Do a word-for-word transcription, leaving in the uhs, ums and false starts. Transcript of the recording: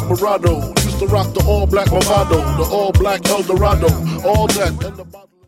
desperado. Used to rock the all black Movado, the all black Eldorado, all that. And the